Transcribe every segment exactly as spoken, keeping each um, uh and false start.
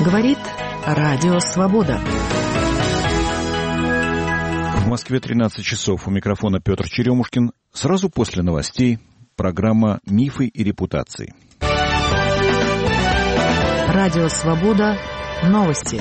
Говорит Радио Свобода. В Москве тринадцать часов. У микрофона Петр Черемушкин. Сразу после новостей программа «Мифы и репутации». Радио Свобода. Новости.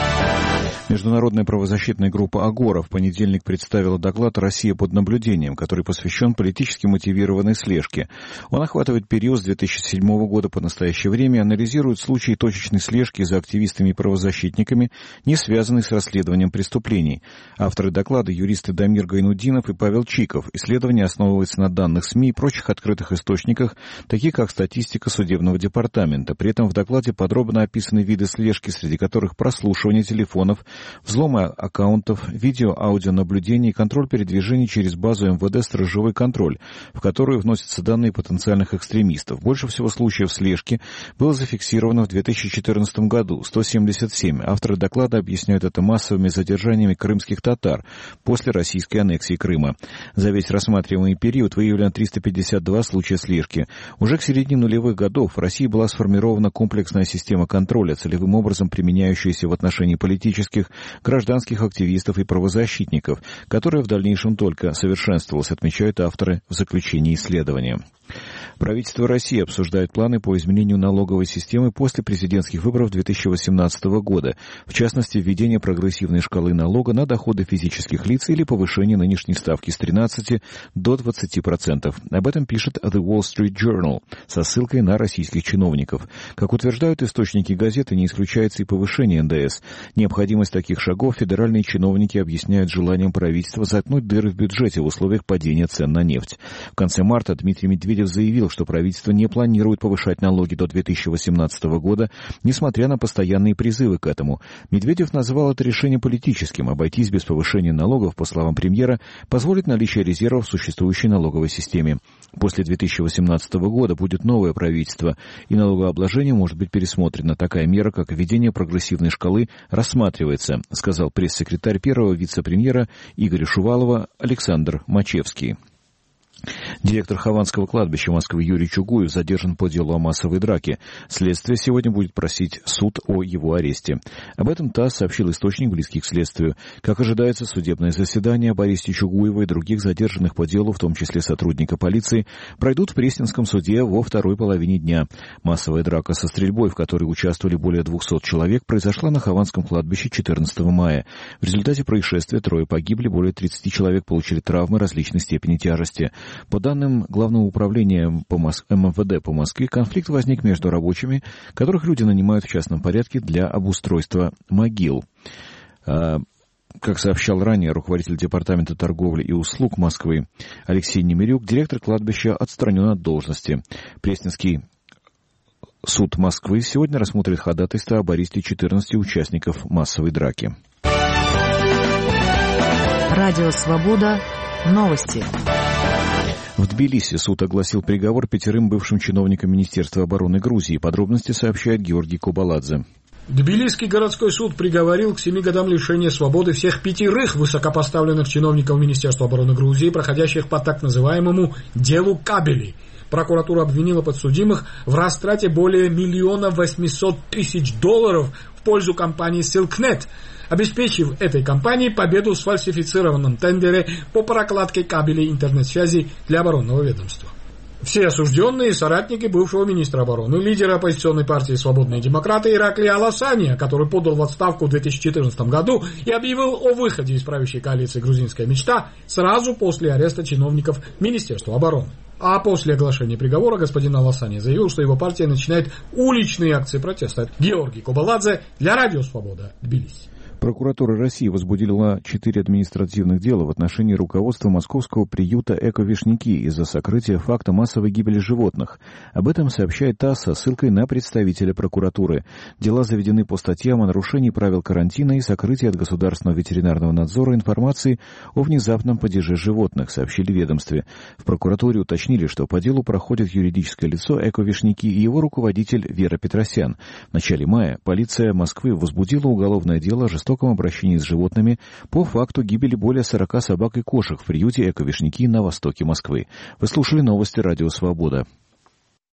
Международная правозащитная группа «Агора» в понедельник представила доклад «Россия под наблюдением», который посвящен политически мотивированной слежке. Он охватывает период с две тысячи седьмого года по настоящее время и анализирует случаи точечной слежки за активистами и правозащитниками, не связанные с расследованием преступлений. Авторы доклада — юристы Дамир Гайнуддинов и Павел Чиков. Исследование основывается на данных СМИ и прочих открытых источниках, таких как статистика судебного департамента. При этом в докладе подробно описаны виды слежки, среди которых прослушивание телефонов, взломы аккаунтов, видео-аудионаблюдение и контроль передвижений через базу эм вэ дэ «Сторожевой контроль», в которую вносятся данные потенциальных экстремистов. Больше всего случаев слежки было зафиксировано в две тысячи четырнадцатом году — сто семьдесят семь. Авторы доклада объясняют это массовыми задержаниями крымских татар после российской аннексии Крыма. За весь рассматриваемый период выявлено триста пятьдесят два случая слежки. Уже к середине нулевых годов в России была сформирована комплексная система контроля, целевым образом применяющаяся в отношении политических, гражданских активистов и правозащитников, которая в дальнейшем только совершенствовалась, отмечают авторы в заключении исследования. Правительство России обсуждает планы по изменению налоговой системы после президентских выборов две тысячи восемнадцатого года, в частности, введение прогрессивной шкалы налога на доходы физических лиц или повышение нынешней ставки с тринадцати до двадцати процентов. Об этом пишет The Wall Street Journal со ссылкой на российских чиновников. Как утверждают источники газеты, не исключается и повышение эн дэ эс. Необходимость таких шагов федеральные чиновники объясняют желанием правительства заткнуть дыры в бюджете в условиях падения цен на нефть. В конце марта Дмитрий Медведев заявил, что правительство не планирует повышать налоги до две тысячи восемнадцатого года, несмотря на постоянные призывы к этому. Медведев назвал это решение политическим. Обойтись без повышения налогов, по словам премьера, позволит наличие резервов в существующей налоговой системе. После две тысячи восемнадцатого года будет новое правительство, и налогообложение может быть пересмотрено. Такая мера, как введение прогрессивной шкалы, рассматривается, сказал пресс-секретарь первого вице-премьера Игоря Шувалова Александр Мачевский. Директор Хованского кладбища Москвы Юрий Чугуев задержан по делу о массовой драке. Следствие сегодня будет просить суд о его аресте. Об этом ТАСС сообщил источник, близкий к следствию. Как ожидается, судебное заседание об аресте Чугуева и других задержанных по делу, в том числе сотрудника полиции, пройдут в Пресненском суде во второй половине дня. Массовая драка со стрельбой, в которой участвовали более двухсот человек, произошла на Хованском кладбище четырнадцатого мая. В результате происшествия трое погибли, более тридцати человек получили травмы различной степени тяжести. По данным Главного управления по Мос... эм вэ дэ по Москве, конфликт возник между рабочими, которых люди нанимают в частном порядке для обустройства могил. А, как сообщал ранее руководитель Департамента торговли и услуг Москвы Алексей Немирюк, директор кладбища отстранен от должности. Пресненский суд Москвы сегодня рассмотрит ходатайство об аресте четырнадцати участников массовой драки. Радио Свобода. Новости. В Тбилиси суд огласил приговор пятерым бывшим чиновникам Министерства обороны Грузии. Подробности сообщает Георгий Кобаладзе. Тбилисский городской суд приговорил к семи годам лишения свободы всех пятерых высокопоставленных чиновников Министерства обороны Грузии, проходящих по так называемому «делу Кабели». Прокуратура обвинила подсудимых в растрате более миллиона восьмисот тысяч долларов в пользу компании Silknet, обеспечив этой компании победу в сфальсифицированном тендере по прокладке кабелей интернет-связи для оборонного ведомства. Все осужденные — соратники бывшего министра обороны, лидера оппозиционной партии «Свободные демократы» Иракли Аласания, который подал в отставку в две тысячи четырнадцатом году и объявил о выходе из правящей коалиции «Грузинская мечта» сразу после ареста чиновников Министерства обороны. А после оглашения приговора господин Аласани заявил, что его партия начинает уличные акции протеста. Георгий Кобаладзе для Радио Свобода, Тбилиси. Прокуратура России возбудила четыре административных дела в отношении руководства московского приюта «Эко-Вишняки» из-за сокрытия факта массовой гибели животных. Об этом сообщает ТАСС со ссылкой на представителя прокуратуры. Дела заведены по статьям о нарушении правил карантина и сокрытии от Государственного ветеринарного надзора информации о внезапном падеже животных, сообщили в ведомстве. В прокуратуре уточнили, что по делу проходит юридическое лицо «Эко-Вишняки» и его руководитель Вера Петросян. В начале мая полиция Москвы возбудила уголовное дело о жестоком обращении с животными по факту гибели более сорока собак и кошек в приюте «Эко-Вишняки» на востоке Москвы. Вы слушали новости Радио Свобода.